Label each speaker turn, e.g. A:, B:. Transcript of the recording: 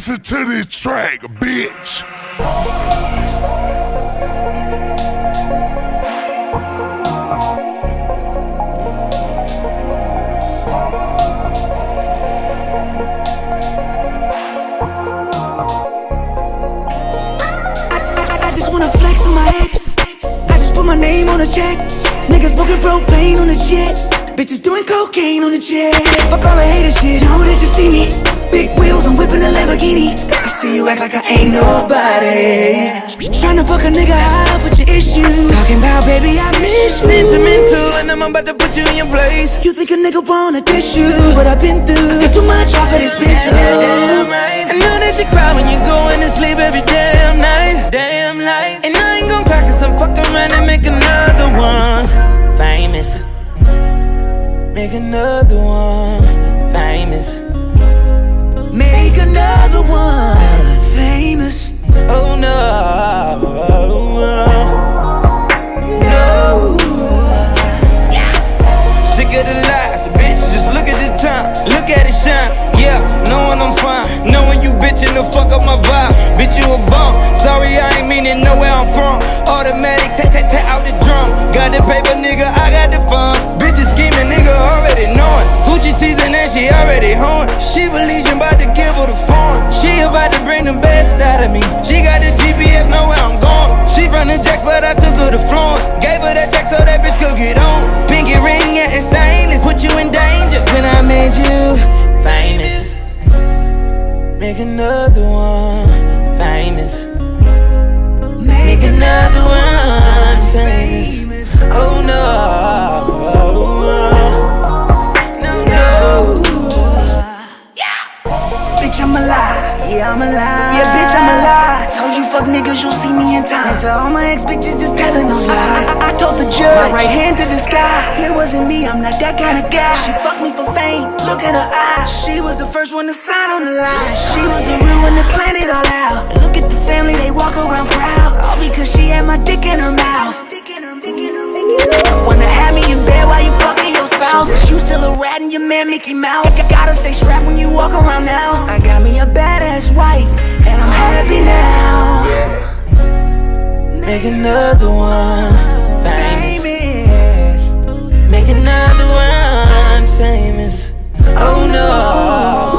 A: Listen to this track, bitch.
B: I just wanna flex on my ex. I just put my name on a check. Niggas smoking propane on the jet. Bitches doing cocaine on the jet. Fuck all the hater shit, know that you see me. Big wheels, I'm whipping a Lamborghini. I see you act like I ain't nobody. Tryna fuck a nigga high, put your issues. Talking about baby, I miss you.
C: Sentimental, and I'm about to put you in your place.
B: You think a nigga wanna diss you? What I've been through, too much off of this pencil.
C: I know that you cry when you're going to sleep every damn night. Damn night. And I ain't gon' cry cause I'm fucking around and make another one famous. Make another one famous.
B: Make another one famous.
C: Oh no, no. Sick of the lies, bitch, just look at the time. Look at it shine, yeah, knowing I'm fine. Knowing you bitchin' to fuck up my vibe. Bitch, you a bum, sorry I ain't mean it, know where I'm from. Automatic, tat out the drum. Got the paper, nigga, I got the funds. Bitches scheming, nigga, already knowing. Hoochie season and she already hoeing. She believes you about to give her the phone. She about to bring the best out of me. She got the GPS, know where I'm going. She from the jacks, but I took her to Florence. Gave her that check so that bitch could get on. Pinky ring, yeah, it's stainless. Put you in danger when I made you famous. Make another one famous. Make another one famous. Oh no, no, no.
B: Bitch, I'm alive. Yeah, I'm alive. Yeah, bitch, I'm alive. I told you fuck niggas, you'll see me in time. And to all my ex bitches just telling those lies. I told the judge, my right hand to the sky. It wasn't me, I'm not that kind of guy. She fucked me for fame, look in her eyes. She was the first one to sign on the line. She was the real one to plan it all out. Look at the family, they walk around proud. All because she had my dick in her mouth. Wanna have me in bed while you fucking your spouse. That you still a rat in your man Mickey Mouse. Gotta stay strapped when you walk around now. I got me a badass wife, and I'm happy now.
C: Make another one famous. Make another one famous. Oh no.